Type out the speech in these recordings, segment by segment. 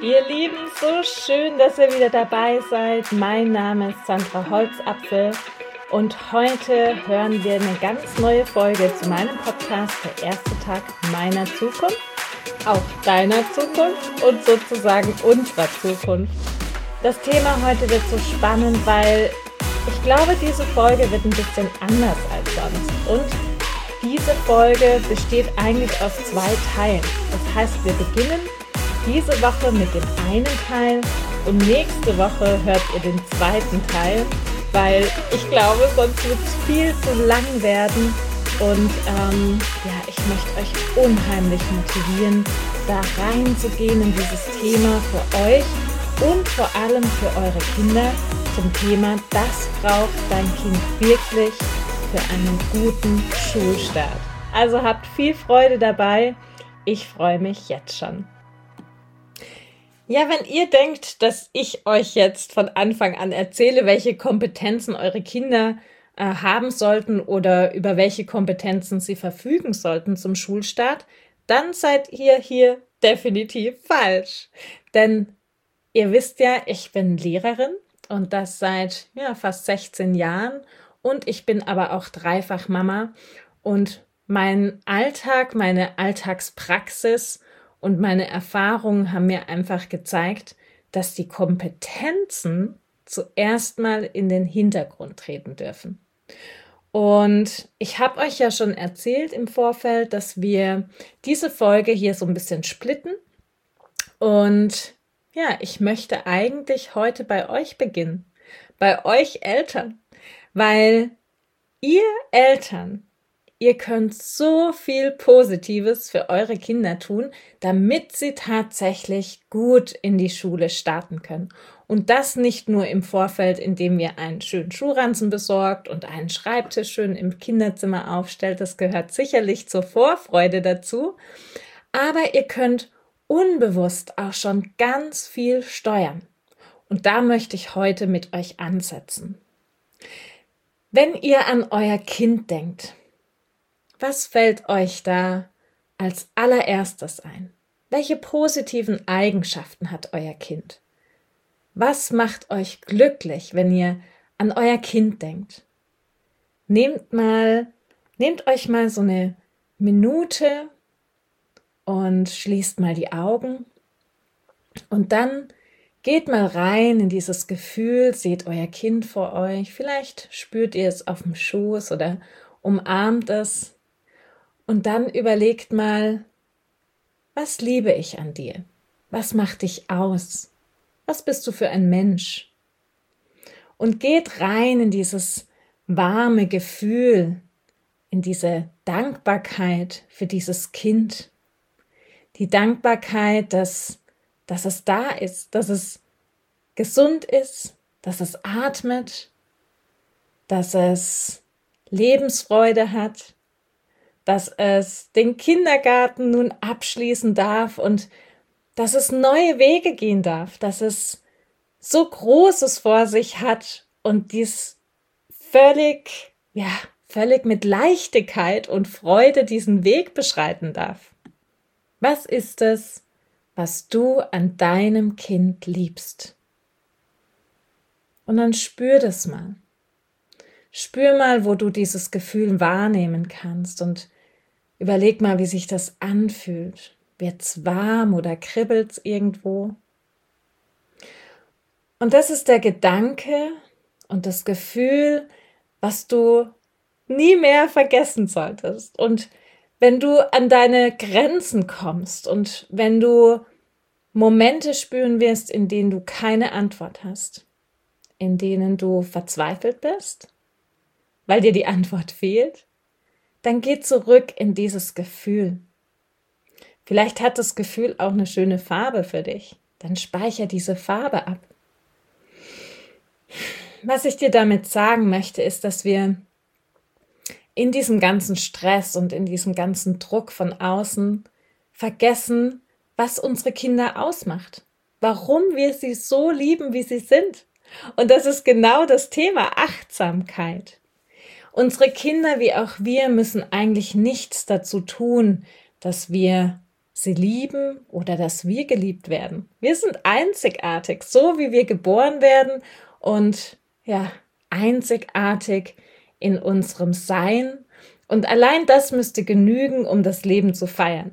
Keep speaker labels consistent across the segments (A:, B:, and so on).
A: Ihr Lieben, so schön, dass ihr wieder dabei seid. Mein Name ist Sandra Holzapfel und heute hören wir eine ganz neue Folge zu meinem Podcast, der erste Tag meiner Zukunft, auch deiner Zukunft und sozusagen unserer Zukunft. Das Thema heute wird so spannend, weil ich glaube, diese Folge wird ein bisschen anders als sonst. Und diese Folge besteht eigentlich aus 2 Teilen. Das heißt, wir beginnen diese Woche mit dem einen Teil und nächste Woche hört ihr den zweiten Teil, weil ich glaube, sonst wird es viel zu lang werden und ich möchte euch unheimlich motivieren, da reinzugehen in dieses Thema für euch und vor allem für eure Kinder zum Thema, das braucht dein Kind wirklich für einen guten Schulstart. Also habt viel Freude dabei, ich freue mich jetzt schon. Ja, wenn ihr denkt, dass ich euch jetzt von Anfang an erzähle, welche Kompetenzen eure Kinder haben sollten oder über welche Kompetenzen sie verfügen sollten zum Schulstart, dann seid ihr hier definitiv falsch. Denn ihr wisst ja, ich bin Lehrerin und das seit fast 16 Jahren und ich bin aber auch dreifach Mama und mein Alltag, meine Alltagspraxis und meine Erfahrungen haben mir einfach gezeigt, dass die Kompetenzen zuerst mal in den Hintergrund treten dürfen. Und ich habe euch ja schon erzählt im Vorfeld, dass wir diese Folge hier so ein bisschen splitten. Und ja, ich möchte eigentlich heute bei euch beginnen, bei euch Eltern, weil ihr Eltern, ihr könnt so viel Positives für eure Kinder tun, damit sie tatsächlich gut in die Schule starten können. Und das nicht nur im Vorfeld, indem ihr einen schönen Schuhranzen besorgt und einen Schreibtisch schön im Kinderzimmer aufstellt. Das gehört sicherlich zur Vorfreude dazu. Aber ihr könnt unbewusst auch schon ganz viel steuern. Und da möchte ich heute mit euch ansetzen. Wenn ihr an euer Kind denkt, was fällt euch da als allererstes ein? Welche positiven Eigenschaften hat euer Kind? Was macht euch glücklich, wenn ihr an euer Kind denkt? Nehmt euch mal so eine Minute und schließt mal die Augen und dann geht mal rein in dieses Gefühl, seht euer Kind vor euch, vielleicht spürt ihr es auf dem Schoß oder umarmt es. Und dann überlegt mal, was liebe ich an dir? Was macht dich aus? Was bist du für ein Mensch? Und geht rein in dieses warme Gefühl, in diese Dankbarkeit für dieses Kind. Die Dankbarkeit, dass es da ist, dass es gesund ist, dass es atmet, dass es Lebensfreude hat, dass es den Kindergarten nun abschließen darf und dass es neue Wege gehen darf, dass es so Großes vor sich hat und dies völlig mit Leichtigkeit und Freude diesen Weg beschreiten darf. Was ist es, was du an deinem Kind liebst? Und dann spür das mal. Spür mal, wo du dieses Gefühl wahrnehmen kannst und überleg mal, wie sich das anfühlt. Wird's warm oder kribbelt's irgendwo? Und das ist der Gedanke und das Gefühl, was du nie mehr vergessen solltest. Und wenn du an deine Grenzen kommst und wenn du Momente spüren wirst, in denen du keine Antwort hast, in denen du verzweifelt bist, weil dir die Antwort fehlt, dann geh zurück in dieses Gefühl. Vielleicht hat das Gefühl auch eine schöne Farbe für dich. Dann speicher diese Farbe ab. Was ich dir damit sagen möchte, ist, dass wir in diesem ganzen Stress und in diesem ganzen Druck von außen vergessen, was unsere Kinder ausmacht. Warum wir sie so lieben, wie sie sind. Und das ist genau das Thema Achtsamkeit. Unsere Kinder wie auch wir müssen eigentlich nichts dazu tun, dass wir sie lieben oder dass wir geliebt werden. Wir sind einzigartig, so wie wir geboren werden und ja, einzigartig in unserem Sein. Und allein das müsste genügen, um das Leben zu feiern.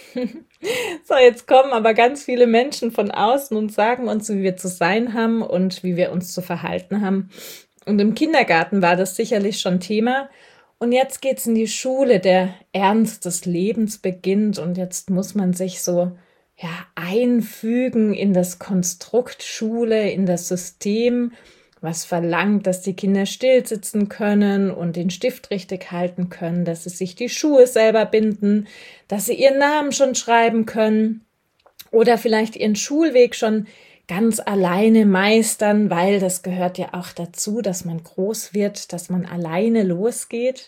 A: So, jetzt kommen aber ganz viele Menschen von außen und sagen uns, wie wir zu sein haben und wie wir uns zu verhalten haben. Und im Kindergarten war das sicherlich schon Thema. Und jetzt geht's in die Schule, der Ernst des Lebens beginnt und jetzt muss man sich so einfügen in das Konstrukt Schule, in das System, was verlangt, dass die Kinder still sitzen können und den Stift richtig halten können, dass sie sich die Schuhe selber binden, dass sie ihren Namen schon schreiben können oder vielleicht ihren Schulweg schon ganz alleine meistern, weil das gehört ja auch dazu, dass man groß wird, dass man alleine losgeht.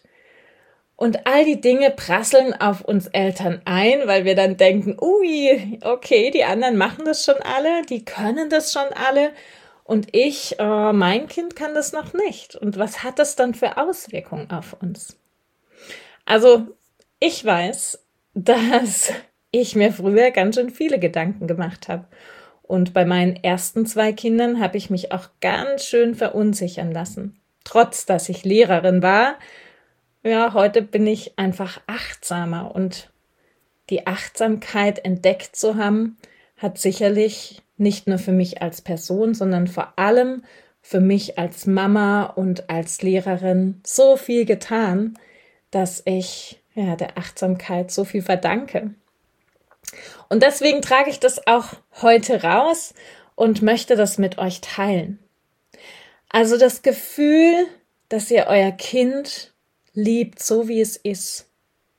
A: Und all die Dinge prasseln auf uns Eltern ein, weil wir dann denken, ui, okay, die anderen machen das schon alle, die können das schon alle und mein Kind kann das noch nicht. Und was hat das dann für Auswirkungen auf uns? Also, ich weiß, dass ich mir früher ganz schön viele Gedanken gemacht habe. Und bei meinen ersten 2 Kindern habe ich mich auch ganz schön verunsichern lassen. Trotz, dass ich Lehrerin war, ja, heute bin ich einfach achtsamer. Und die Achtsamkeit entdeckt zu haben, hat sicherlich nicht nur für mich als Person, sondern vor allem für mich als Mama und als Lehrerin so viel getan, dass ich der Achtsamkeit so viel verdanke. Und deswegen trage ich das auch heute raus und möchte das mit euch teilen. Also das Gefühl, dass ihr euer Kind liebt, so wie es ist,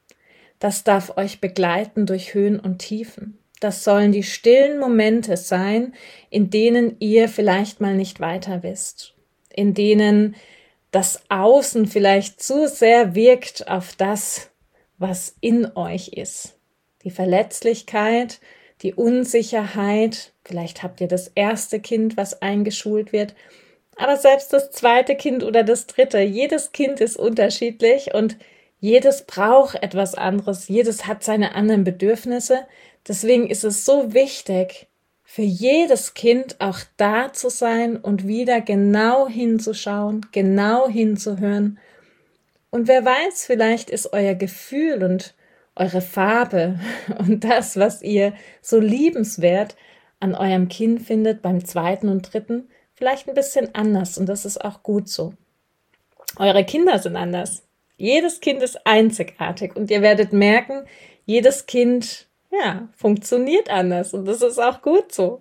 A: das darf euch begleiten durch Höhen und Tiefen. Das sollen die stillen Momente sein, in denen ihr vielleicht mal nicht weiter wisst, in denen das Außen vielleicht zu sehr wirkt auf das, was in euch ist. Die Verletzlichkeit, die Unsicherheit, vielleicht habt ihr das erste Kind, was eingeschult wird, aber selbst das zweite Kind oder das dritte, jedes Kind ist unterschiedlich und jedes braucht etwas anderes, jedes hat seine anderen Bedürfnisse. Deswegen ist es so wichtig, für jedes Kind auch da zu sein und wieder genau hinzuschauen, genau hinzuhören. Und wer weiß, vielleicht ist euer Gefühl und eure Farbe und das, was ihr so liebenswert an eurem Kind findet, beim zweiten und dritten, vielleicht ein bisschen anders und das ist auch gut so. Eure Kinder sind anders. Jedes Kind ist einzigartig und ihr werdet merken, jedes Kind, funktioniert anders und das ist auch gut so.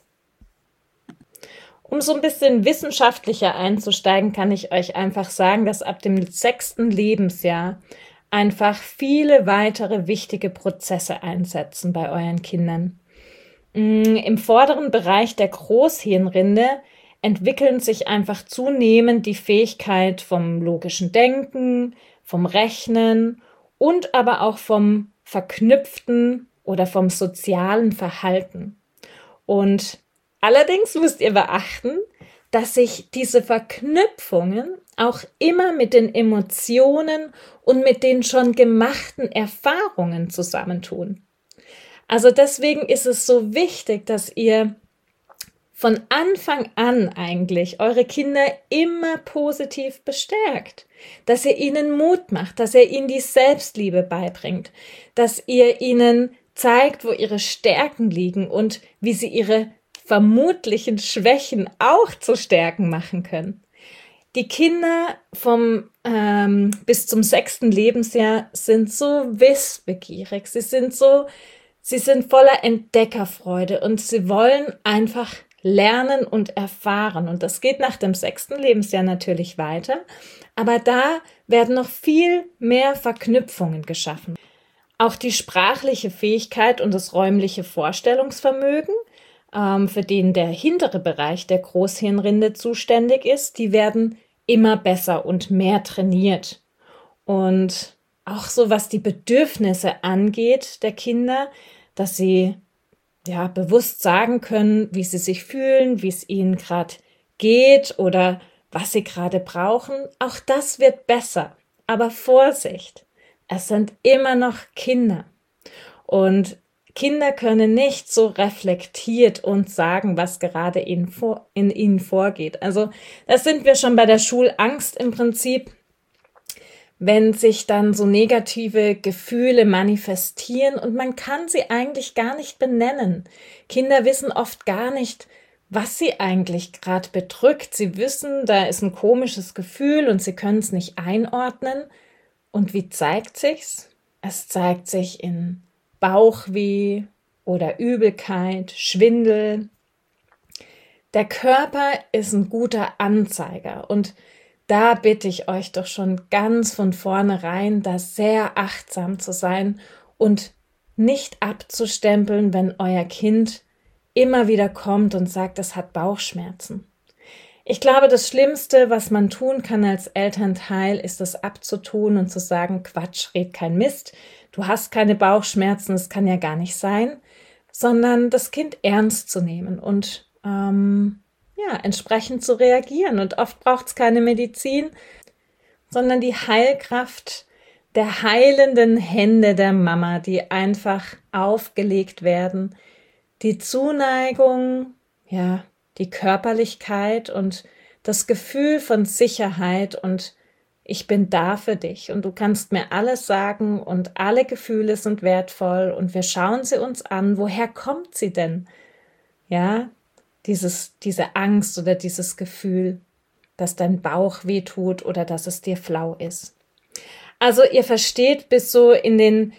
A: Um so ein bisschen wissenschaftlicher einzusteigen, kann ich euch einfach sagen, dass ab dem 6. Lebensjahr einfach viele weitere wichtige Prozesse einsetzen bei euren Kindern. Im vorderen Bereich der Großhirnrinde entwickeln sich einfach zunehmend die Fähigkeit vom logischen Denken, vom Rechnen und aber auch vom verknüpften oder vom sozialen Verhalten. Und allerdings müsst ihr beachten, dass sich diese Verknüpfungen auch immer mit den Emotionen und mit den schon gemachten Erfahrungen zusammentun. Also deswegen ist es so wichtig, dass ihr von Anfang an eigentlich eure Kinder immer positiv bestärkt, dass ihr ihnen Mut macht, dass ihr ihnen die Selbstliebe beibringt, dass ihr ihnen zeigt, wo ihre Stärken liegen und wie sie ihre vermutlichen Schwächen auch zu Stärken machen können. Die Kinder bis zum 6. Lebensjahr sind so wissbegierig, sie sind voller Entdeckerfreude und sie wollen einfach lernen und erfahren. Und das geht nach dem 6. Lebensjahr natürlich weiter, aber da werden noch viel mehr Verknüpfungen geschaffen. Auch die sprachliche Fähigkeit und das räumliche Vorstellungsvermögen, für den der hintere Bereich der Großhirnrinde zuständig ist, die werden immer besser und mehr trainiert. Und auch so, was die Bedürfnisse angeht der Kinder, dass sie bewusst sagen können, wie sie sich fühlen, wie es ihnen gerade geht oder was sie gerade brauchen. Auch das wird besser. Aber Vorsicht, es sind immer noch Kinder. Und Kinder können nicht so reflektiert uns sagen, was gerade in ihnen vorgeht. Also das sind wir schon bei der Schulangst im Prinzip, wenn sich dann so negative Gefühle manifestieren und man kann sie eigentlich gar nicht benennen. Kinder wissen oft gar nicht, was sie eigentlich gerade bedrückt. Sie wissen, da ist ein komisches Gefühl und sie können es nicht einordnen. Und wie zeigt sich's? Es zeigt sich in Bauchweh oder Übelkeit, Schwindel. Der Körper ist ein guter Anzeiger und da bitte ich euch doch schon ganz von vornherein, da sehr achtsam zu sein und nicht abzustempeln, wenn euer Kind immer wieder kommt und sagt, es hat Bauchschmerzen. Ich glaube, das Schlimmste, was man tun kann als Elternteil, ist es abzutun und zu sagen, Quatsch, red kein Mist, du hast keine Bauchschmerzen, das kann ja gar nicht sein, sondern das Kind ernst zu nehmen und entsprechend zu reagieren. Und oft braucht es keine Medizin, sondern die Heilkraft der heilenden Hände der Mama, die einfach aufgelegt werden, die Zuneigung, die Körperlichkeit und das Gefühl von Sicherheit und ich bin da für dich und du kannst mir alles sagen und alle Gefühle sind wertvoll und wir schauen sie uns an. Woher kommt sie denn? Ja, diese Angst oder dieses Gefühl, dass dein Bauch wehtut oder dass es dir flau ist. Also ihr versteht, bis so in den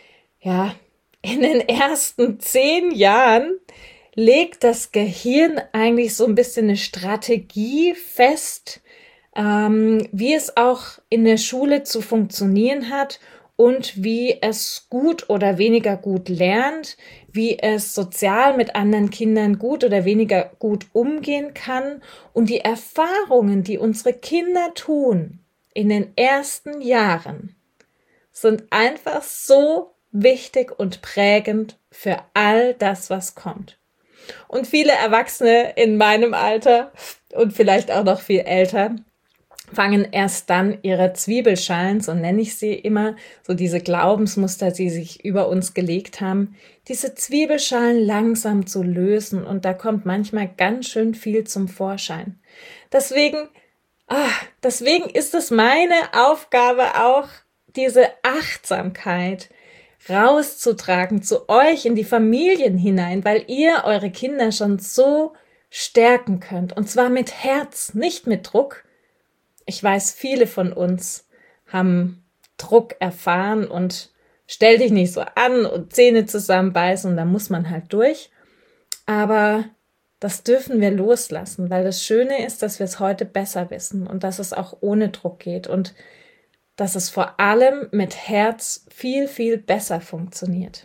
A: ersten 10 Jahren legt das Gehirn eigentlich so ein bisschen eine Strategie fest, wie es auch in der Schule zu funktionieren hat und wie es gut oder weniger gut lernt, wie es sozial mit anderen Kindern gut oder weniger gut umgehen kann. Und die Erfahrungen, die unsere Kinder tun in den ersten Jahren, sind einfach so wichtig und prägend für all das, was kommt. Und viele Erwachsene in meinem Alter und vielleicht auch noch viel älter fangen erst dann ihre Zwiebelschalen, so nenne ich sie immer, so diese Glaubensmuster, die sich über uns gelegt haben, diese Zwiebelschalen langsam zu lösen und da kommt manchmal ganz schön viel zum Vorschein. Deswegen ist es meine Aufgabe auch, diese Achtsamkeit rauszutragen zu euch in die Familien hinein, weil ihr eure Kinder schon so stärken könnt und zwar mit Herz, nicht mit Druck. Ich weiß, viele von uns haben Druck erfahren und stell dich nicht so an und Zähne zusammenbeißen und da muss man halt durch. Aber das dürfen wir loslassen, weil das Schöne ist, dass wir es heute besser wissen und dass es auch ohne Druck geht und dass es vor allem mit Herz viel, viel besser funktioniert.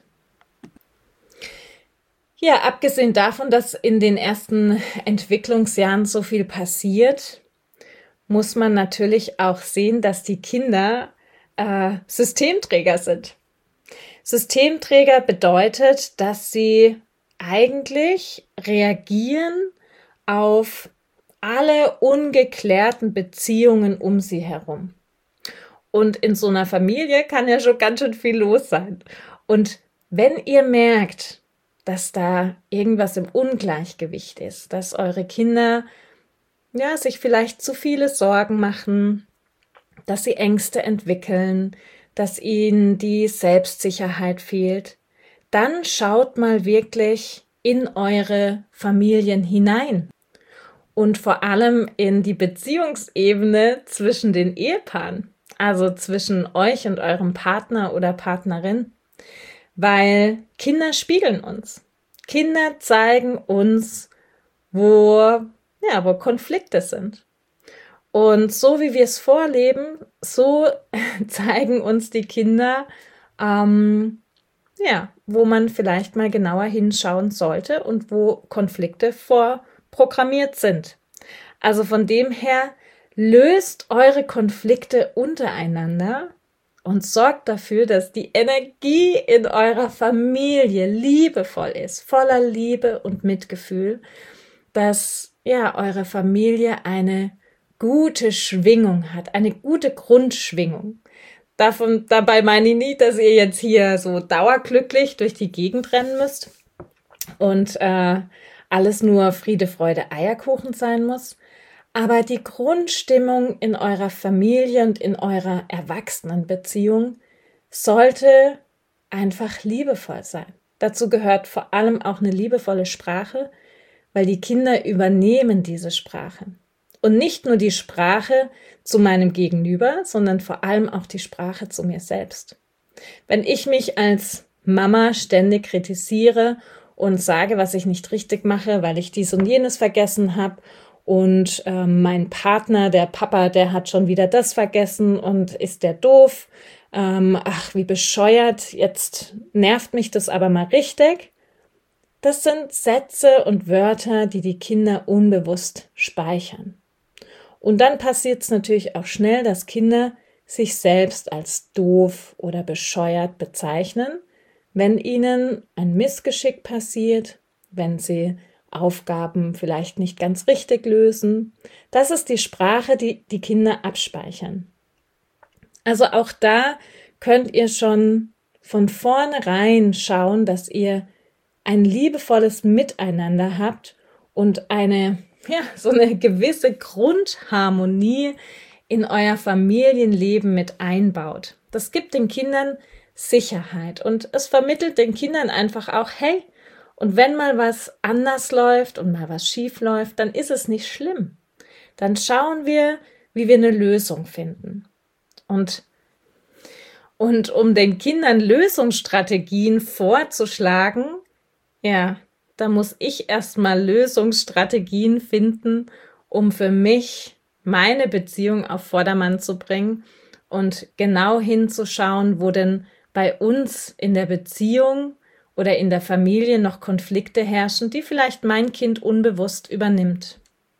A: Ja, abgesehen davon, dass in den ersten Entwicklungsjahren so viel passiert, muss man natürlich auch sehen, dass die Kinder Systemträger sind. Systemträger bedeutet, dass sie eigentlich reagieren auf alle ungeklärten Beziehungen um sie herum. Und in so einer Familie kann ja schon ganz schön viel los sein. Und wenn ihr merkt, dass da irgendwas im Ungleichgewicht ist, dass eure Kinder sich vielleicht zu viele Sorgen machen, dass sie Ängste entwickeln, dass ihnen die Selbstsicherheit fehlt, dann schaut mal wirklich in eure Familien hinein und vor allem in die Beziehungsebene zwischen den Ehepaaren, also zwischen euch und eurem Partner oder Partnerin, weil Kinder spiegeln uns. Kinder zeigen uns, wo Konflikte sind. Und so wie wir es vorleben, so zeigen uns die Kinder, wo man vielleicht mal genauer hinschauen sollte und wo Konflikte vorprogrammiert sind. Also von dem her, löst eure Konflikte untereinander und sorgt dafür, dass die Energie in eurer Familie liebevoll ist, voller Liebe und Mitgefühl, dass eure Familie eine gute Schwingung hat, eine gute Grundschwingung. Dabei meine ich nicht, dass ihr jetzt hier so dauerglücklich durch die Gegend rennen müsst und alles nur Friede, Freude, Eierkuchen sein muss. Aber die Grundstimmung in eurer Familie und in eurer Erwachsenenbeziehung sollte einfach liebevoll sein. Dazu gehört vor allem auch eine liebevolle Sprache, weil die Kinder übernehmen diese Sprache. Und nicht nur die Sprache zu meinem Gegenüber, sondern vor allem auch die Sprache zu mir selbst. Wenn ich mich als Mama ständig kritisiere und sage, was ich nicht richtig mache, weil ich dies und jenes vergessen habe und mein Partner, der Papa, der hat schon wieder das vergessen und ist der doof, ach wie bescheuert, jetzt nervt mich das aber mal richtig. Das sind Sätze und Wörter, die die Kinder unbewusst speichern. Und dann passiert es natürlich auch schnell, dass Kinder sich selbst als doof oder bescheuert bezeichnen, wenn ihnen ein Missgeschick passiert, wenn sie Aufgaben vielleicht nicht ganz richtig lösen. Das ist die Sprache, die die Kinder abspeichern. Also auch da könnt ihr schon von vornherein schauen, dass ihr ein liebevolles Miteinander habt und so eine gewisse Grundharmonie in euer Familienleben mit einbaut. Das gibt den Kindern Sicherheit und es vermittelt den Kindern einfach auch, hey, und wenn mal was anders läuft und mal was schief läuft, dann ist es nicht schlimm. Dann schauen wir, wie wir eine Lösung finden. Und um den Kindern Lösungsstrategien vorzuschlagen, ja, da muss ich erstmal Lösungsstrategien finden, um für mich meine Beziehung auf Vordermann zu bringen und genau hinzuschauen, wo denn bei uns in der Beziehung oder in der Familie noch Konflikte herrschen, die vielleicht mein Kind unbewusst übernimmt.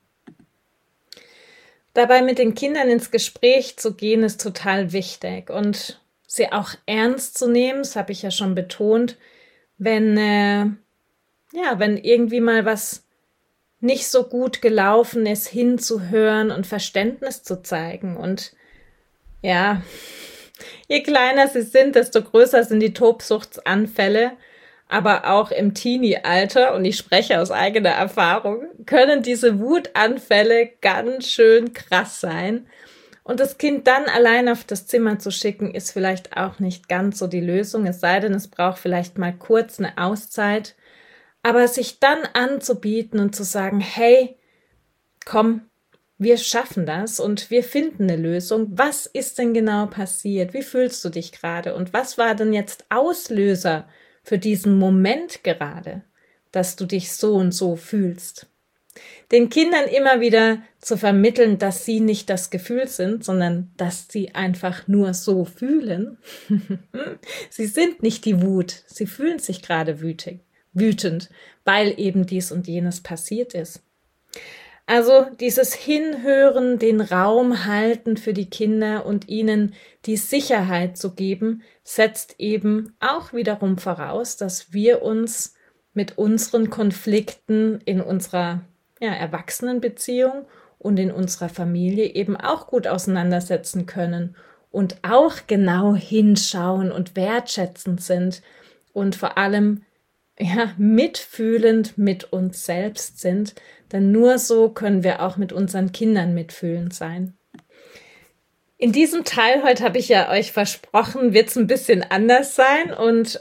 A: Dabei mit den Kindern ins Gespräch zu gehen, ist total wichtig und sie auch ernst zu nehmen, das habe ich ja schon betont, wenn irgendwie mal was nicht so gut gelaufen ist, hinzuhören und Verständnis zu zeigen. Und ja, je kleiner sie sind, desto größer sind die Tobsuchtsanfälle. Aber auch im Teenie-Alter, und ich spreche aus eigener Erfahrung, können diese Wutanfälle ganz schön krass sein. Und das Kind dann allein auf das Zimmer zu schicken, ist vielleicht auch nicht ganz so die Lösung, es sei denn, es braucht vielleicht mal kurz eine Auszeit. Aber sich dann anzubieten und zu sagen, hey, komm, wir schaffen das und wir finden eine Lösung. Was ist denn genau passiert? Wie fühlst du dich gerade? Und was war denn jetzt Auslöser für diesen Moment gerade, dass du dich so und so fühlst? Den Kindern immer wieder zu vermitteln, dass sie nicht das Gefühl sind, sondern dass sie einfach nur so fühlen. Sie sind nicht die Wut, sie fühlen sich gerade wütend, weil eben dies und jenes passiert ist. Also dieses Hinhören, den Raum halten für die Kinder und ihnen die Sicherheit zu geben, setzt eben auch wiederum voraus, dass wir uns mit unseren Konflikten in unserer Erwachsenenbeziehung und in unserer Familie eben auch gut auseinandersetzen können und auch genau hinschauen und wertschätzend sind und vor allem mitfühlend mit uns selbst sind, denn nur so können wir auch mit unseren Kindern mitfühlend sein. In diesem Teil heute habe ich ja euch versprochen, wird es ein bisschen anders sein und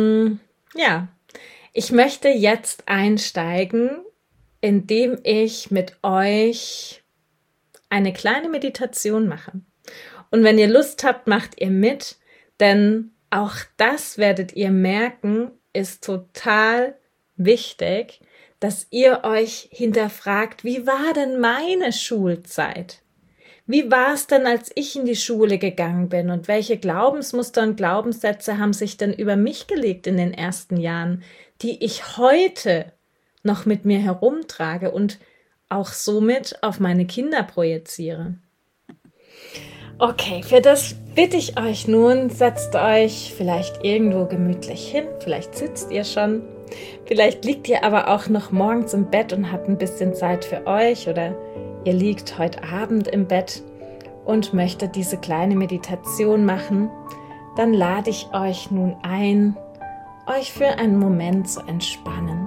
A: ich möchte jetzt einsteigen, indem ich mit euch eine kleine Meditation mache. Und wenn ihr Lust habt, macht ihr mit, denn auch das werdet ihr merken, ist total wichtig, dass ihr euch hinterfragt, wie war denn meine Schulzeit? Wie war es denn, als ich in die Schule gegangen bin und welche Glaubensmuster und Glaubenssätze haben sich denn über mich gelegt in den ersten Jahren, die ich heute noch mit mir herumtrage und auch somit auf meine Kinder projiziere? Okay, für das bitte ich euch nun, setzt euch vielleicht irgendwo gemütlich hin, vielleicht sitzt ihr schon, vielleicht liegt ihr aber auch noch morgens im Bett und habt ein bisschen Zeit für euch oder ihr liegt heute Abend im Bett und möchte diese kleine Meditation machen, dann lade ich euch nun ein, euch für einen Moment zu entspannen.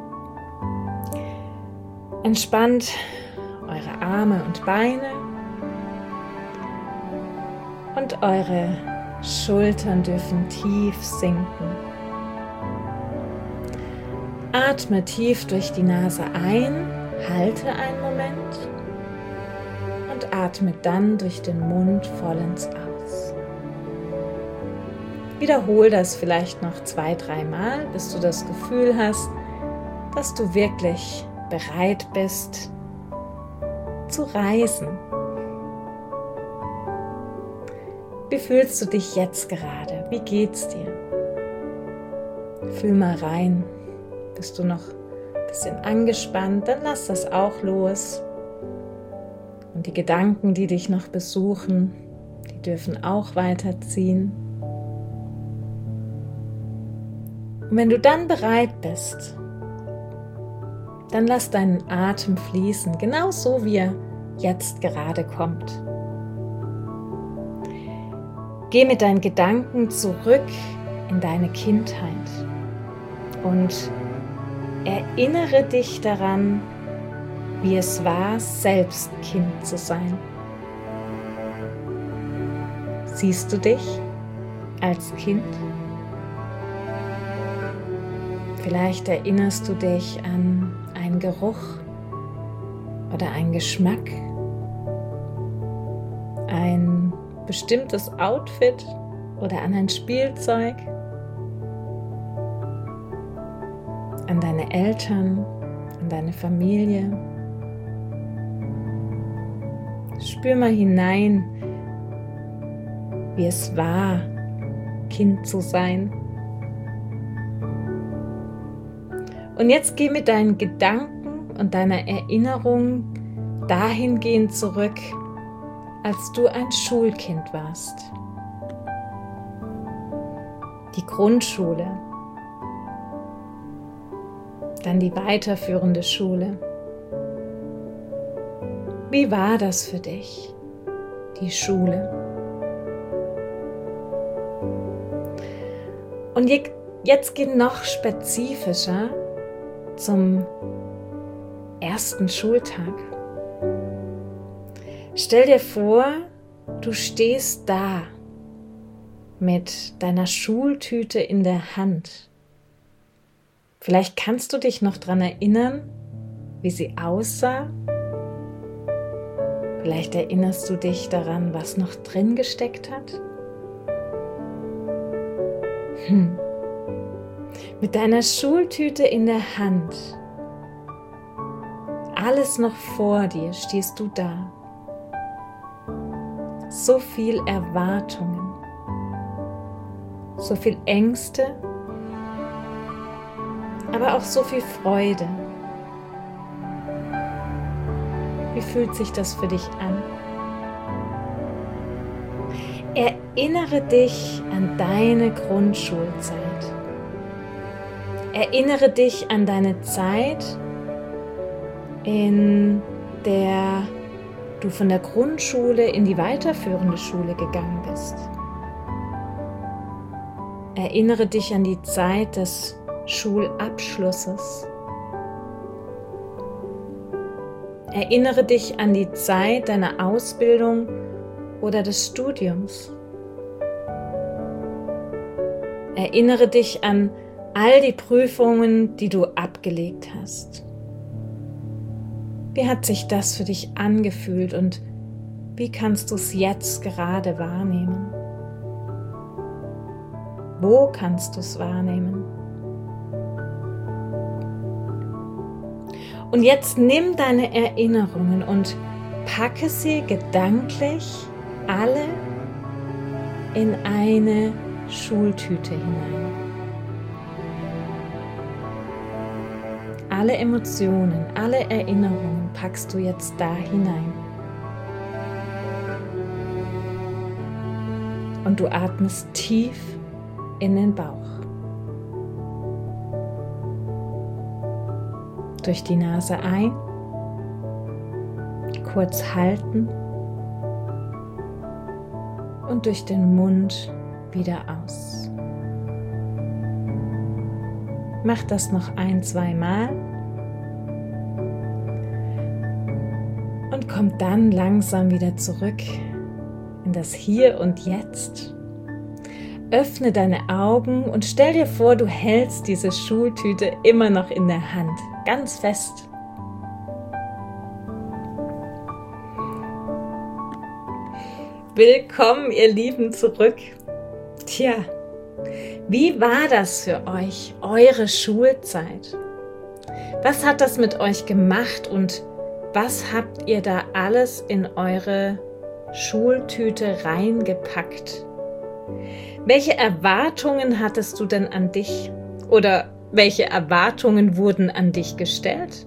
A: Entspannt eure Arme und Beine und eure Schultern dürfen tief sinken. Atme tief durch die Nase ein, halte einen Moment und atme dann durch den Mund vollends aus. Wiederhol das vielleicht noch 2-3 Mal, bis du das Gefühl hast, dass du wirklich bereit bist zu reisen. Wie fühlst du dich jetzt gerade? Wie geht's dir? Fühl mal rein. Bist du noch ein bisschen angespannt? Dann lass das auch los. Und die Gedanken, die dich noch besuchen, die dürfen auch weiterziehen. Und wenn du dann bereit bist, dann lass deinen Atem fließen, genauso wie er jetzt gerade kommt. Geh mit deinen Gedanken zurück in deine Kindheit und erinnere dich daran, wie es war, selbst Kind zu sein. Siehst du dich als Kind? Vielleicht erinnerst du dich an einen Geruch oder einen Geschmack, ein bestimmtes Outfit oder an ein Spielzeug, an deine Eltern, an deine Familie. Spür mal hinein, wie es war, Kind zu sein. Und jetzt geh mit deinen Gedanken und deiner Erinnerung dahingehend zurück, als du ein Schulkind warst. Die Grundschule, dann die weiterführende Schule. Wie war das für dich, die Schule? Und jetzt geh noch spezifischer zum ersten Schultag. Stell dir vor, du stehst da mit deiner Schultüte in der Hand. Vielleicht kannst du dich noch daran erinnern, wie sie aussah. Vielleicht erinnerst du dich daran, was noch drin gesteckt hat. Mit deiner Schultüte in der Hand, alles noch vor dir, stehst du da. So viel Erwartungen, so viel Ängste, aber auch so viel Freude. Wie fühlt sich das für dich an? Erinnere dich an deine Grundschulzeit. Erinnere dich an deine Zeit, in der du von der Grundschule in die weiterführende Schule gegangen bist. Erinnere dich an die Zeit des Schulabschlusses. Erinnere dich an die Zeit deiner Ausbildung oder des Studiums. Erinnere dich an all die Prüfungen, die du abgelegt hast. Wie hat sich das für dich angefühlt und wie kannst du es jetzt gerade wahrnehmen? Wo kannst du es wahrnehmen? Und jetzt nimm deine Erinnerungen und packe sie gedanklich alle in eine Schultüte hinein. Alle Emotionen, alle Erinnerungen packst du jetzt da hinein. Und du atmest tief in den Bauch. Durch die Nase ein, kurz halten und durch den Mund wieder aus. Mach das noch 1-2 Mal und komm dann langsam wieder zurück in das Hier und Jetzt. Öffne deine Augen und stell dir vor, du hältst diese Schultüte immer noch in der Hand, ganz fest. Willkommen, ihr Lieben, zurück. Tja, wie war das für euch, eure Schulzeit? Was hat das mit euch gemacht und was habt ihr da alles in eure Schultüte reingepackt? Welche Erwartungen hattest du denn an dich? Oder welche Erwartungen wurden an dich gestellt?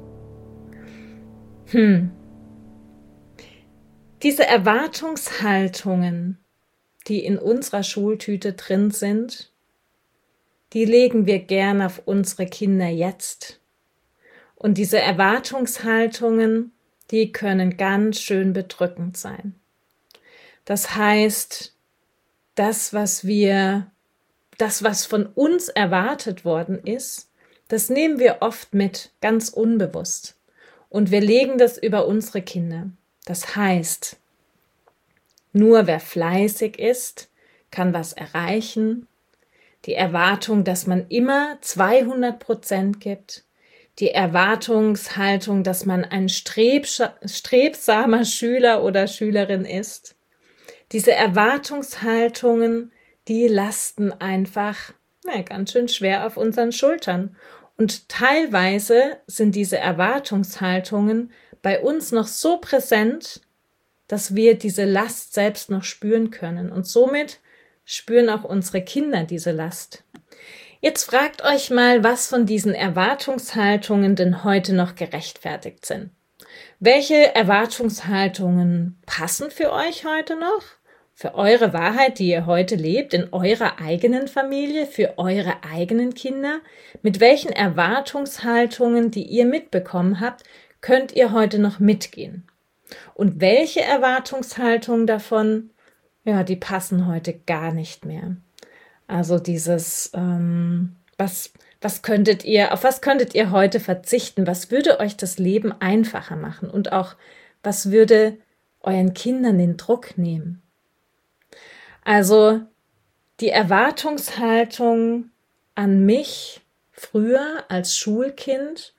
A: Diese Erwartungshaltungen, die in unserer Schultüte drin sind, die legen wir gern auf unsere Kinder jetzt. Und diese Erwartungshaltungen, die können ganz schön bedrückend sein. Das heißt, das, was von uns erwartet worden ist, das nehmen wir oft mit, ganz unbewusst. Und wir legen das über unsere Kinder. Das heißt, nur wer fleißig ist, kann was erreichen. Die Erwartung, dass man immer 200% gibt. Die Erwartungshaltung, dass man ein strebsamer Schüler oder Schülerin ist. Diese Erwartungshaltungen, die lasten einfach ganz schön schwer auf unseren Schultern. Und teilweise sind diese Erwartungshaltungen bei uns noch so präsent, dass wir diese Last selbst noch spüren können. Und somit spüren auch unsere Kinder diese Last. Jetzt fragt euch mal, was von diesen Erwartungshaltungen denn heute noch gerechtfertigt sind. Welche Erwartungshaltungen passen für euch heute noch? Für eure Wahrheit, die ihr heute lebt, in eurer eigenen Familie, für eure eigenen Kinder? Mit welchen Erwartungshaltungen, die ihr mitbekommen habt, könnt ihr heute noch mitgehen? Und welche Erwartungshaltungen davon, die passen heute gar nicht mehr? Also dieses, auf was könntet ihr heute verzichten? Was würde euch das Leben einfacher machen? Und auch, was würde euren Kindern den Druck nehmen? Also die Erwartungshaltung an mich früher als Schulkind,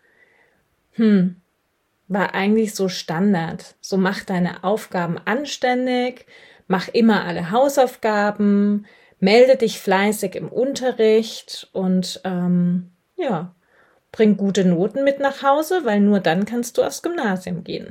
A: war eigentlich so Standard. So mach deine Aufgaben anständig, mach immer alle Hausaufgaben, melde dich fleißig im Unterricht und bring gute Noten mit nach Hause, weil nur dann kannst du aufs Gymnasium gehen.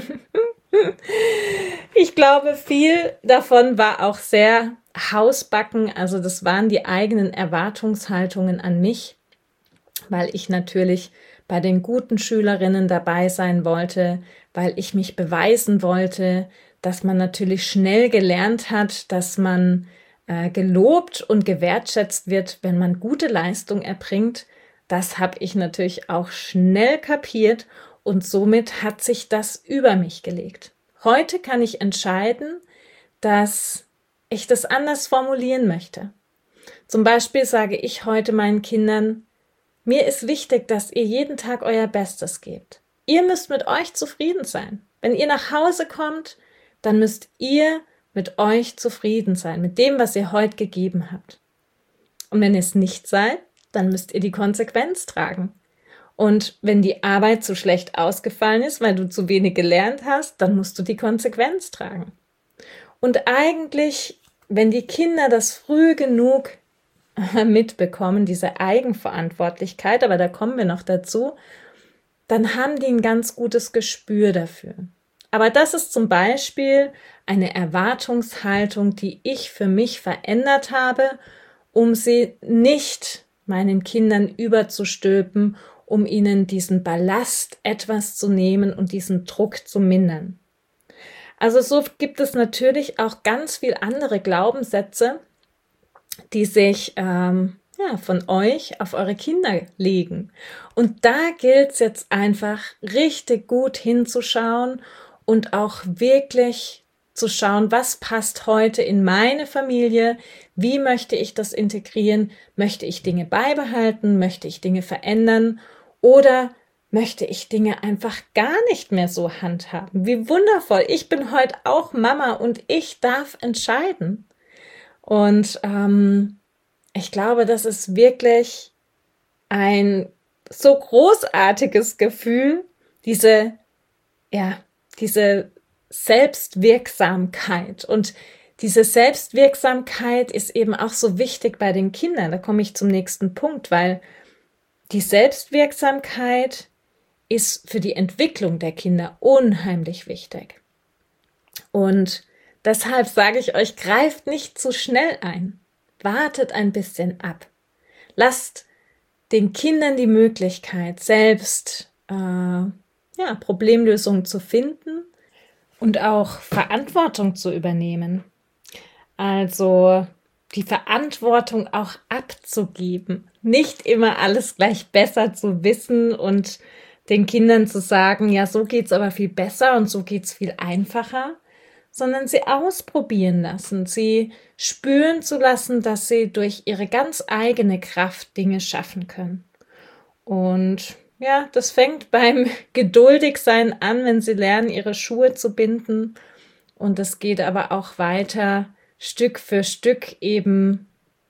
A: Ich glaube, viel davon war auch sehr Hausbacken, also das waren die eigenen Erwartungshaltungen an mich, weil ich natürlich bei den guten Schülerinnen dabei sein wollte, weil ich mich beweisen wollte, dass man natürlich schnell gelernt hat, dass man gelobt und gewertschätzt wird, wenn man gute Leistung erbringt. Das habe ich natürlich auch schnell kapiert und somit hat sich das über mich gelegt. Heute kann ich entscheiden, dass ich das anders formulieren möchte. Zum Beispiel sage ich heute meinen Kindern, mir ist wichtig, dass ihr jeden Tag euer Bestes gebt. Ihr müsst mit euch zufrieden sein. Wenn ihr nach Hause kommt, dann müsst ihr mit euch zufrieden sein, mit dem, was ihr heute gegeben habt. Und wenn ihr es nicht seid, dann müsst ihr die Konsequenz tragen. Und wenn die Arbeit zu schlecht ausgefallen ist, weil du zu wenig gelernt hast, dann musst du die Konsequenz tragen. Und eigentlich, wenn die Kinder das früh genug mitbekommen, diese Eigenverantwortlichkeit, aber da kommen wir noch dazu, dann haben die ein ganz gutes Gespür dafür. Aber das ist zum Beispiel eine Erwartungshaltung, die ich für mich verändert habe, um sie nicht meinen Kindern überzustülpen, um ihnen diesen Ballast etwas zu nehmen und diesen Druck zu mindern. Also so gibt es natürlich auch ganz viel andere Glaubenssätze, die sich von euch auf eure Kinder legen. Und da gilt es jetzt einfach richtig gut hinzuschauen und auch wirklich zu schauen, was passt heute in meine Familie, wie möchte ich das integrieren, möchte ich Dinge beibehalten, möchte ich Dinge verändern oder möchte ich Dinge einfach gar nicht mehr so handhaben. Wie wundervoll, ich bin heute auch Mama und ich darf entscheiden. Und ich glaube, das ist wirklich ein so großartiges Gefühl, diese Selbstwirksamkeit. Und diese Selbstwirksamkeit ist eben auch so wichtig bei den Kindern. Da komme ich zum nächsten Punkt, weil die Selbstwirksamkeit ist für die Entwicklung der Kinder unheimlich wichtig. Und deshalb sage ich euch, greift nicht zu schnell ein. Wartet ein bisschen ab. Lasst den Kindern die Möglichkeit, selbst Problemlösungen zu finden und auch Verantwortung zu übernehmen. Also die Verantwortung auch abzugeben. Nicht immer alles gleich besser zu wissen und den Kindern zu sagen, ja, so geht's aber viel besser und so geht's viel einfacher, sondern sie ausprobieren lassen, sie spüren zu lassen, dass sie durch ihre ganz eigene Kraft Dinge schaffen können. Und ja, das fängt beim Geduldigsein an, wenn sie lernen, ihre Schuhe zu binden. Und das geht aber auch weiter, Stück für Stück eben,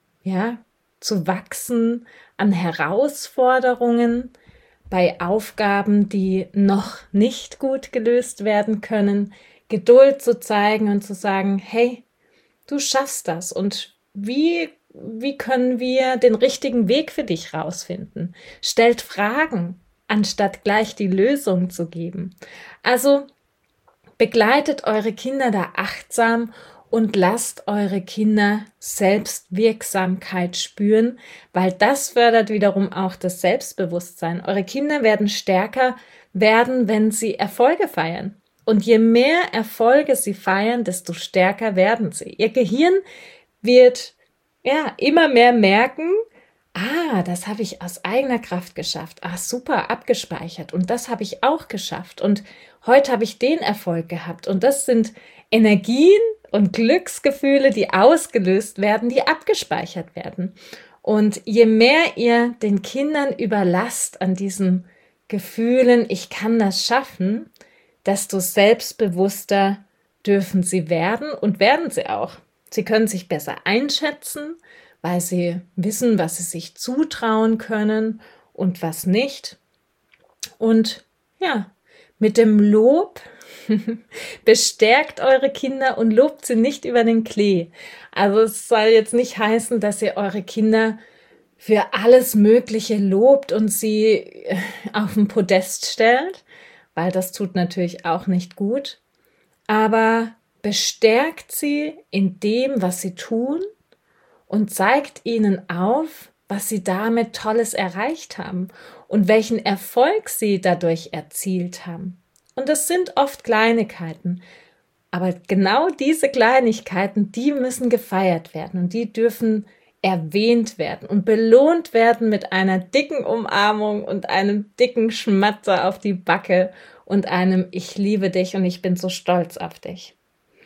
A: zu wachsen an Herausforderungen, bei Aufgaben, die noch nicht gut gelöst werden können, Geduld zu zeigen und zu sagen, hey, du schaffst das und wie können wir den richtigen Weg für dich rausfinden? Stellt Fragen, anstatt gleich die Lösung zu geben. Also begleitet eure Kinder da achtsam und lasst eure Kinder Selbstwirksamkeit spüren, weil das fördert wiederum auch das Selbstbewusstsein. Eure Kinder werden stärker werden, wenn sie Erfolge feiern. Und je mehr Erfolge sie feiern, desto stärker werden sie. Ihr Gehirn wird immer mehr merken, das habe ich aus eigener Kraft geschafft. Super, abgespeichert. Und das habe ich auch geschafft. Und heute habe ich den Erfolg gehabt. Und das sind Energien und Glücksgefühle, die ausgelöst werden, die abgespeichert werden. Und je mehr ihr den Kindern überlasst an diesen Gefühlen, ich kann das schaffen, desto selbstbewusster dürfen sie werden und werden sie auch. Sie können sich besser einschätzen, weil sie wissen, was sie sich zutrauen können und was nicht. Und mit dem Lob bestärkt eure Kinder und lobt sie nicht über den Klee. Also es soll jetzt nicht heißen, dass ihr eure Kinder für alles Mögliche lobt und sie auf den Podest stellt, weil das tut natürlich auch nicht gut. Aber bestärkt sie in dem, was sie tun und zeigt ihnen auf, was sie damit Tolles erreicht haben und welchen Erfolg sie dadurch erzielt haben. Und das sind oft Kleinigkeiten, aber genau diese Kleinigkeiten, die müssen gefeiert werden und die dürfen erwähnt werden und belohnt werden mit einer dicken Umarmung und einem dicken Schmatzer auf die Backe und einem Ich liebe dich und ich bin so stolz auf dich.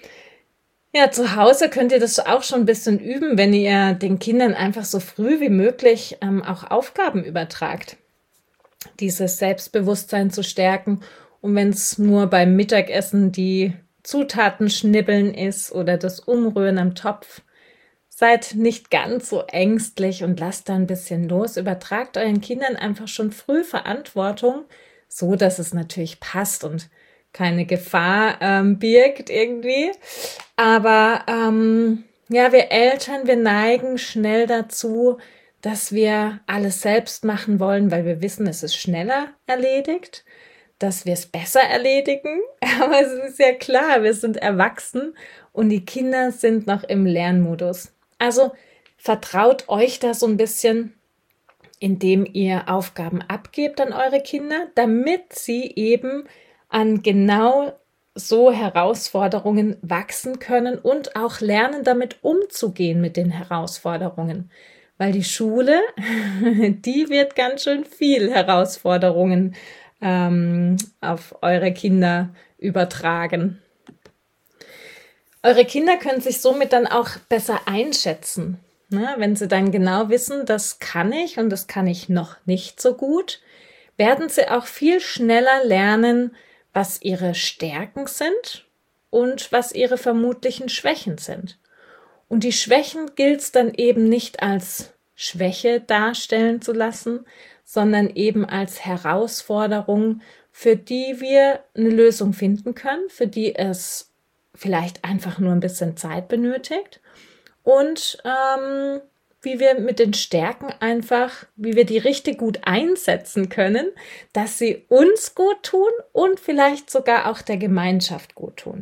A: Ja, zu Hause könnt ihr das auch schon ein bisschen üben, wenn ihr den Kindern einfach so früh wie möglich auch Aufgaben übertragt, dieses Selbstbewusstsein zu stärken. Und wenn es nur beim Mittagessen die Zutaten schnibbeln ist oder das Umrühren am Topf, seid nicht ganz so ängstlich und lasst da ein bisschen los. Übertragt euren Kindern einfach schon früh Verantwortung, so dass es natürlich passt und keine Gefahr birgt irgendwie. Aber wir Eltern, wir neigen schnell dazu, dass wir alles selbst machen wollen, weil wir wissen, es ist schneller erledigt, dass wir es besser erledigen. Aber es ist ja klar, wir sind erwachsen und die Kinder sind noch im Lernmodus. Also vertraut euch da so ein bisschen, indem ihr Aufgaben abgebt an eure Kinder, damit sie eben an genau so Herausforderungen wachsen können und auch lernen, damit umzugehen mit den Herausforderungen. Weil die Schule, die wird ganz schön viel Herausforderungen auf eure Kinder übertragen. Eure Kinder können sich somit dann auch besser einschätzen, ne? Wenn sie dann genau wissen, das kann ich und das kann ich noch nicht so gut, werden sie auch viel schneller lernen, was ihre Stärken sind und was ihre vermutlichen Schwächen sind. Und die Schwächen gilt es dann eben nicht als Schwäche darstellen zu lassen, sondern eben als Herausforderung, für die wir eine Lösung finden können, für die es vielleicht einfach nur ein bisschen Zeit benötigt und wie wir mit den Stärken einfach, wie wir die richtig gut einsetzen können, dass sie uns gut tun und vielleicht sogar auch der Gemeinschaft gut tun.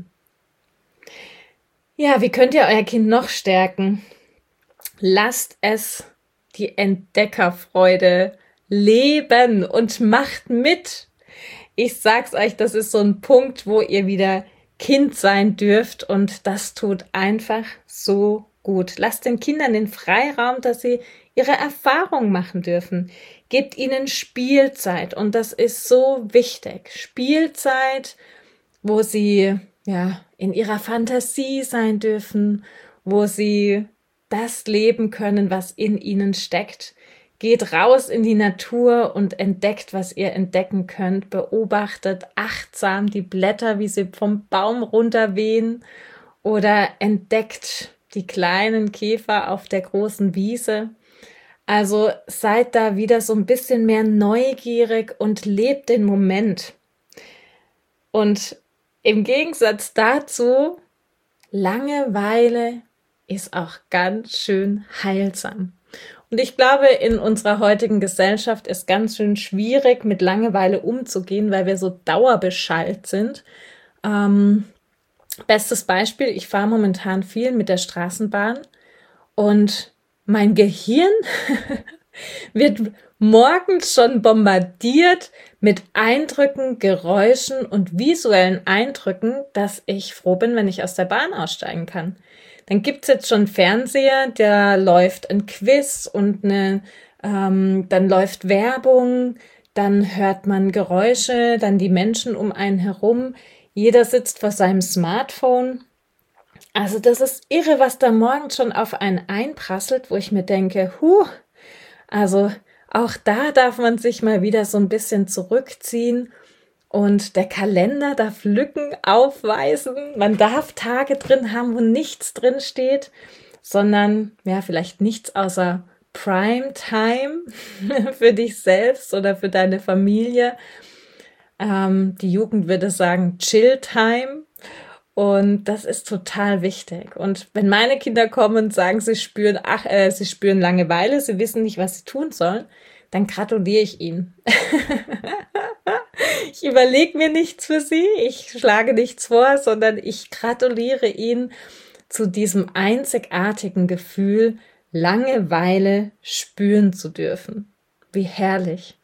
A: Ja, wie könnt ihr euer Kind noch stärken? Lasst es die Entdeckerfreude leben und macht mit. Ich sag's euch, das ist so ein Punkt, wo ihr wieder Kind sein dürft und das tut einfach so gut. Lasst den Kindern den Freiraum, dass sie ihre Erfahrung machen dürfen. Gebt ihnen Spielzeit und das ist so wichtig. Spielzeit, wo sie in ihrer Fantasie sein dürfen, wo sie das leben können, was in ihnen steckt. Geht raus in die Natur und entdeckt, was ihr entdecken könnt. Beobachtet achtsam die Blätter, wie sie vom Baum runterwehen oder entdeckt die kleinen Käfer auf der großen Wiese. Also seid da wieder so ein bisschen mehr neugierig und lebt den Moment. Und im Gegensatz dazu, Langeweile ist auch ganz schön heilsam. Und ich glaube, in unserer heutigen Gesellschaft ist ganz schön schwierig, mit Langeweile umzugehen, weil wir so dauerbeschallt sind. Bestes Beispiel, ich fahre momentan viel mit der Straßenbahn und mein Gehirn wird morgens schon bombardiert mit Eindrücken, Geräuschen und visuellen Eindrücken, dass ich froh bin, wenn ich aus der Bahn aussteigen kann. Dann gibt's jetzt schon Fernseher, da läuft ein Quiz und dann läuft Werbung, dann hört man Geräusche, dann die Menschen um einen herum. Jeder sitzt vor seinem Smartphone. Also das ist irre, was da morgens schon auf einen einprasselt, wo ich mir denke, also auch da darf man sich mal wieder so ein bisschen zurückziehen. Und der Kalender darf Lücken aufweisen. Man darf Tage drin haben, wo nichts drin steht, sondern vielleicht nichts außer Primetime für dich selbst oder für deine Familie. Die Jugend würde sagen Chill-Time. Und das ist total wichtig. Und wenn meine Kinder kommen und sagen, sie spüren Langeweile, sie wissen nicht, was sie tun sollen, dann gratuliere ich ihnen. Ich überlege mir nichts für sie, ich schlage nichts vor, sondern ich gratuliere ihnen zu diesem einzigartigen Gefühl, Langeweile spüren zu dürfen. Wie herrlich.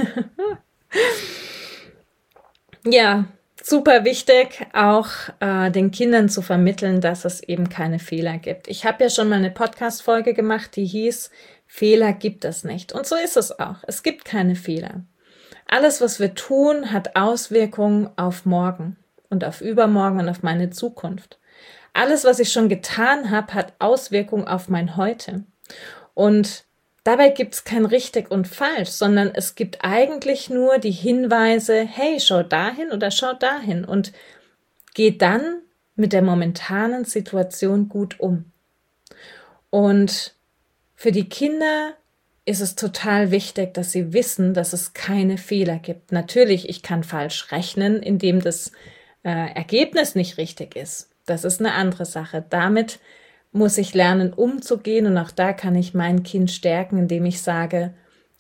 A: Ja, super wichtig, auch den Kindern zu vermitteln, dass es eben keine Fehler gibt. Ich habe ja schon mal eine Podcast-Folge gemacht, die hieß, Fehler gibt es nicht. Und so ist es auch. Es gibt keine Fehler. Alles, was wir tun, hat Auswirkungen auf morgen und auf übermorgen und auf meine Zukunft. Alles, was ich schon getan habe, hat Auswirkungen auf mein Heute. Und dabei gibt es kein richtig und falsch, sondern es gibt eigentlich nur die Hinweise, hey, schau dahin oder schau dahin und geh dann mit der momentanen Situation gut um. Und für die Kinder ist es total wichtig, dass sie wissen, dass es keine Fehler gibt. Natürlich, ich kann falsch rechnen, indem das Ergebnis nicht richtig ist. Das ist eine andere Sache. Damit muss ich lernen, umzugehen und auch da kann ich mein Kind stärken, indem ich sage,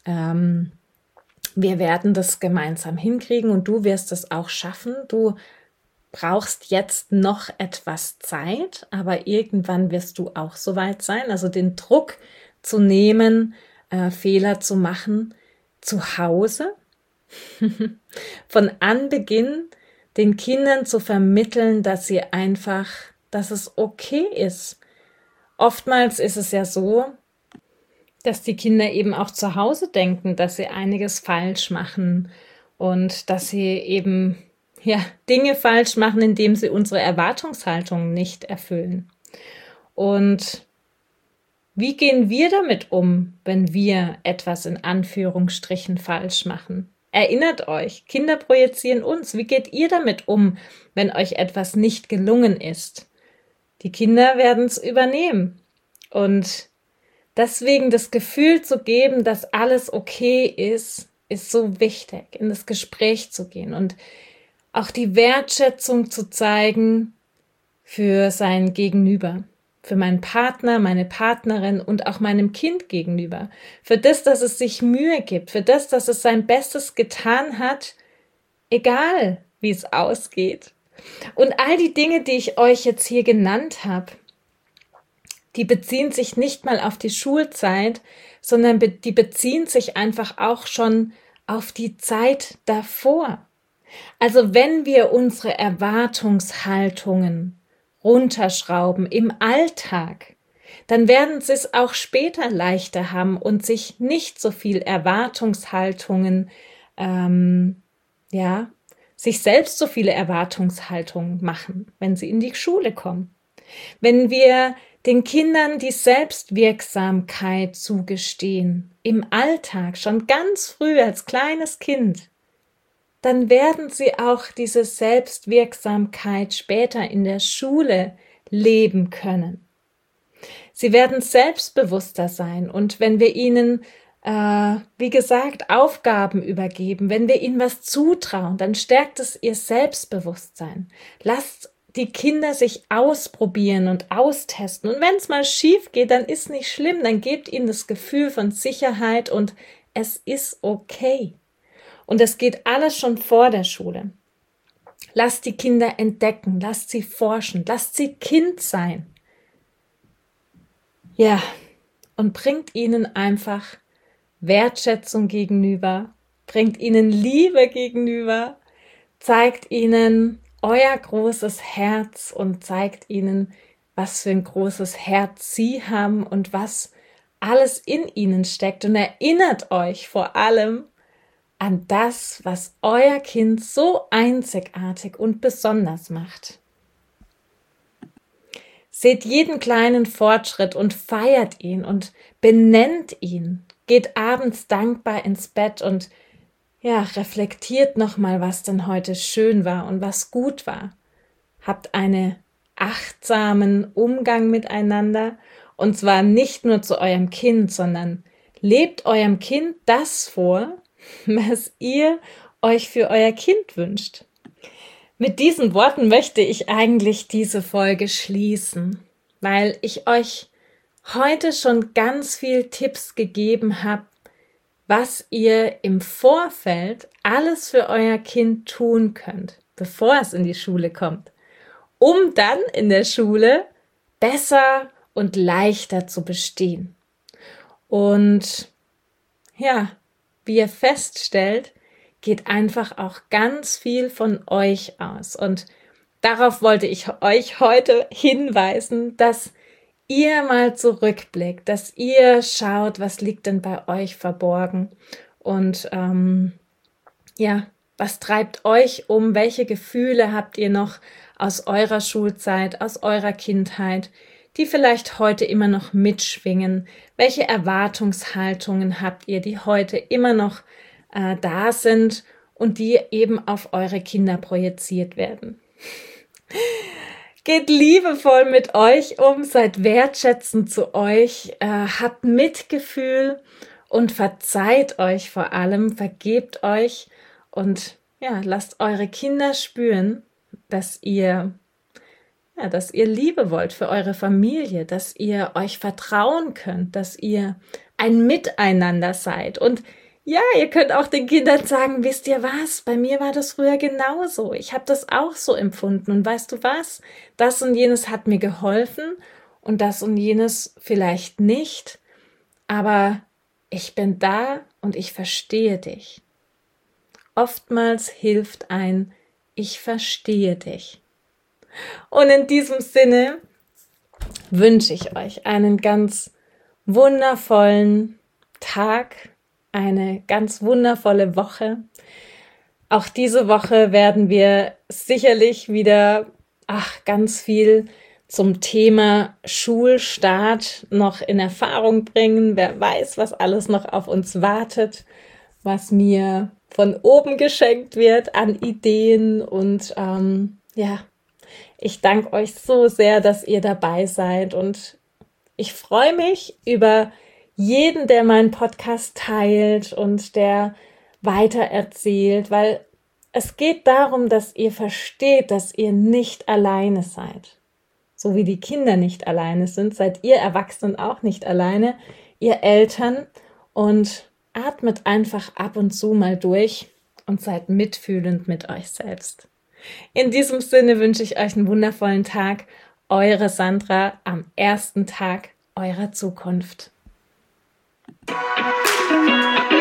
A: wir werden das gemeinsam hinkriegen und du wirst es auch schaffen. Du brauchst jetzt noch etwas Zeit, aber irgendwann wirst du auch soweit sein. Also den Druck zu nehmen, Fehler zu machen, zu Hause, von Anbeginn den Kindern zu vermitteln, dass es okay ist. Oftmals ist es ja so, dass die Kinder eben auch zu Hause denken, dass sie einiges falsch machen und dass sie eben Dinge falsch machen, indem sie unsere Erwartungshaltung nicht erfüllen. Und wie gehen wir damit um, wenn wir etwas in Anführungsstrichen falsch machen? Erinnert euch, Kinder projizieren uns. Wie geht ihr damit um, wenn euch etwas nicht gelungen ist? Die Kinder werden es übernehmen. Und deswegen das Gefühl zu geben, dass alles okay ist so wichtig, in das Gespräch zu gehen und auch die Wertschätzung zu zeigen für sein Gegenüber, für meinen Partner, meine Partnerin und auch meinem Kind gegenüber, für das, dass es sich Mühe gibt, für das, dass es sein Bestes getan hat, egal wie es ausgeht. Und all die Dinge, die ich euch jetzt hier genannt habe, die beziehen sich nicht mal auf die Schulzeit, sondern die beziehen sich einfach auch schon auf die Zeit davor. Also wenn wir unsere Erwartungshaltungen runterschrauben im Alltag, dann werden sie es auch später leichter haben und sich nicht so viel Erwartungshaltungen, sich selbst so viele Erwartungshaltungen machen, wenn sie in die Schule kommen. Wenn wir den Kindern die Selbstwirksamkeit zugestehen, im Alltag, schon ganz früh als kleines Kind, dann werden sie auch diese Selbstwirksamkeit später in der Schule leben können. Sie werden selbstbewusster sein und wenn wir ihnen, wie gesagt, Aufgaben übergeben, wenn wir ihnen was zutrauen, dann stärkt es ihr Selbstbewusstsein. Lasst die Kinder sich ausprobieren und austesten und wenn es mal schief geht, dann ist nicht schlimm, dann gebt ihnen das Gefühl von Sicherheit und es ist okay. Und das geht alles schon vor der Schule. Lasst die Kinder entdecken, lasst sie forschen, lasst sie Kind sein. Ja, und bringt ihnen einfach Wertschätzung gegenüber, bringt ihnen Liebe gegenüber, zeigt ihnen euer großes Herz und zeigt ihnen, was für ein großes Herz sie haben und was alles in ihnen steckt und erinnert euch vor allem an das, was euer Kind so einzigartig und besonders macht. Seht jeden kleinen Fortschritt und feiert ihn und benennt ihn. Geht abends dankbar ins Bett und reflektiert nochmal, was denn heute schön war und was gut war. Habt einen achtsamen Umgang miteinander und zwar nicht nur zu eurem Kind, sondern lebt eurem Kind das vor, was ihr euch für euer Kind wünscht. Mit diesen Worten möchte ich eigentlich diese Folge schließen, weil ich euch heute schon ganz viel Tipps gegeben habe, was ihr im Vorfeld alles für euer Kind tun könnt, bevor es in die Schule kommt, um dann in der Schule besser und leichter zu bestehen. Und wie ihr feststellt, geht einfach auch ganz viel von euch aus. Und darauf wollte ich euch heute hinweisen, dass ihr mal zurückblickt, dass ihr schaut, was liegt denn bei euch verborgen und was treibt euch um, welche Gefühle habt ihr noch aus eurer Schulzeit, aus eurer Kindheit, die vielleicht heute immer noch mitschwingen, welche Erwartungshaltungen habt ihr, die heute immer noch da sind und die eben auf eure Kinder projiziert werden. Geht liebevoll mit euch um, seid wertschätzend zu euch, habt Mitgefühl und verzeiht euch vor allem, vergebt euch und lasst eure Kinder spüren, dass ihr Liebe wollt für eure Familie, dass ihr euch vertrauen könnt, dass ihr ein Miteinander seid. Und ihr könnt auch den Kindern sagen, wisst ihr was, bei mir war das früher genauso. Ich habe das auch so empfunden. Und weißt du was, das und jenes hat mir geholfen und das und jenes vielleicht nicht. Aber ich bin da und ich verstehe dich. Oftmals hilft ein Ich verstehe dich. Und in diesem Sinne wünsche ich euch einen ganz wundervollen Tag, eine ganz wundervolle Woche. Auch diese Woche werden wir sicherlich wieder ganz viel zum Thema Schulstart noch in Erfahrung bringen. Wer weiß, was alles noch auf uns wartet, was mir von oben geschenkt wird an Ideen. Und ich danke euch so sehr, dass ihr dabei seid. Und ich freue mich über jeden, der meinen Podcast teilt und der weitererzählt, weil es geht darum, dass ihr versteht, dass ihr nicht alleine seid. So wie die Kinder nicht alleine sind, seid ihr Erwachsenen auch nicht alleine, ihr Eltern, und atmet einfach ab und zu mal durch und seid mitfühlend mit euch selbst. In diesem Sinne wünsche ich euch einen wundervollen Tag. Eure Sandra am ersten Tag eurer Zukunft.